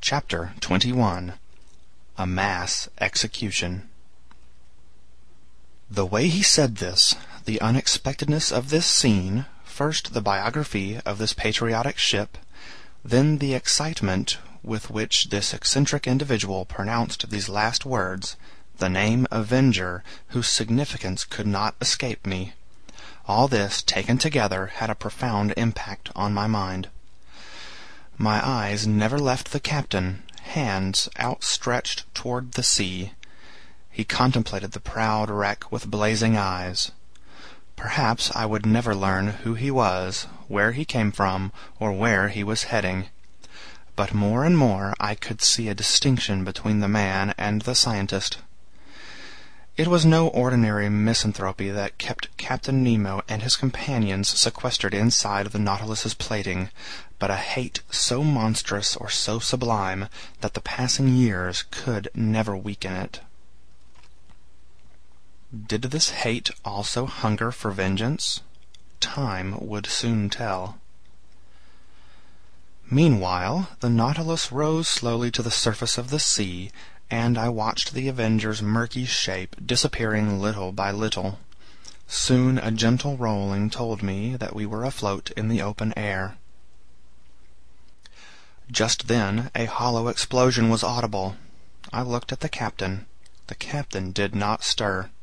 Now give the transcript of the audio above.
Chapter 21. A Mass Execution. The way he said this, the unexpectedness of this scene, first the biography of this patriotic ship, then the excitement with which this eccentric individual pronounced these last words, the name Avenger, whose significance could not escape me, all this taken together had a profound impact on my mind. My eyes never left the captain, hands outstretched toward the sea. He contemplated the proud wreck with blazing eyes. Perhaps I would never learn who he was, where he came from, or where he was heading. But more and more I could see a distinction between the man and the scientist. It was no ordinary misanthropy that kept Captain Nemo and his companions sequestered inside the Nautilus's plating, but a hate so monstrous or so sublime that the passing years could never weaken it. Did this hate also hunger for vengeance? Time would soon tell. Meanwhile, the Nautilus rose slowly to the surface of the sea, and I watched the Avenger's murky shape disappearing little by little. Soon a gentle rolling told me that we were afloat in the open air. Just then a hollow explosion was audible. I looked at the captain. The captain did not stir.